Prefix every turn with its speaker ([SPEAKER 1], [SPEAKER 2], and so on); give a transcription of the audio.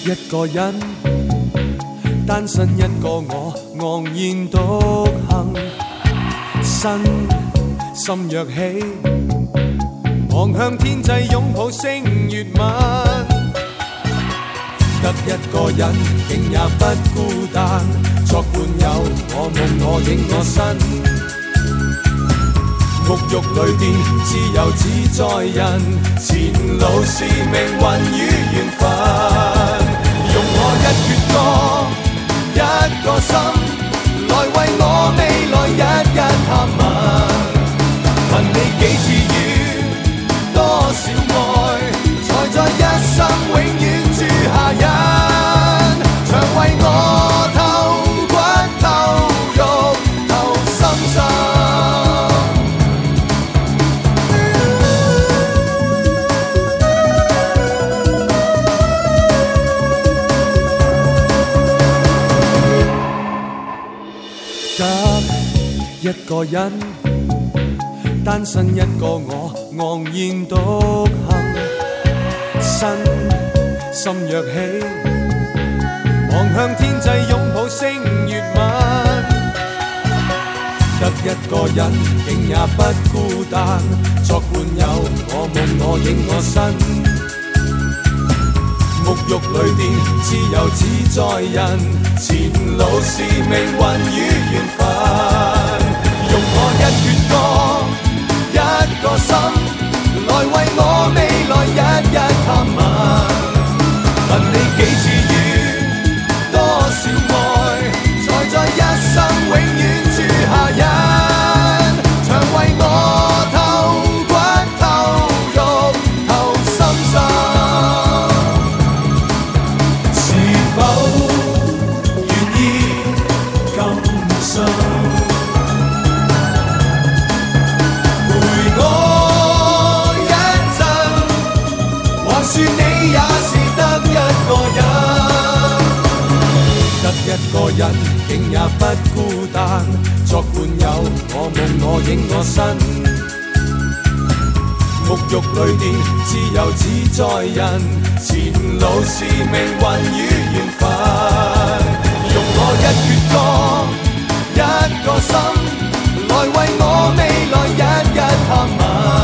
[SPEAKER 1] 一個人，單身一個我，昂然獨行，心若起，望向天際擁抱星月吻。得一個人，竟也不孤單，作伴友，我夢我影我身。沐浴裏邊自由自在人，前路是命運與緣分。用我一闕歌，一個心，來為我未來日日探問。問你幾次雨，多少愛，才在一生永遠住下人。常為我透骨透肉透心心。一個人，單身一個我，昂然獨行，心若起，望向天際擁抱星月吻。得一個人，竟也不孤單，作伴友，我夢我影我身。沐浴裏邊自由自在人，前路是命運與緣分。用我一闕歌，一個心，來為我未來日日探問。問你幾次雨，多少愛，才在一生永遠住下人。常為我透骨透肉透心心。一個人，竟也不孤單，作伴友，我夢我影我身。沐浴裏邊自由自在人，前路是命運與緣分。用我一闕歌，一個心，來為我未來日日探問。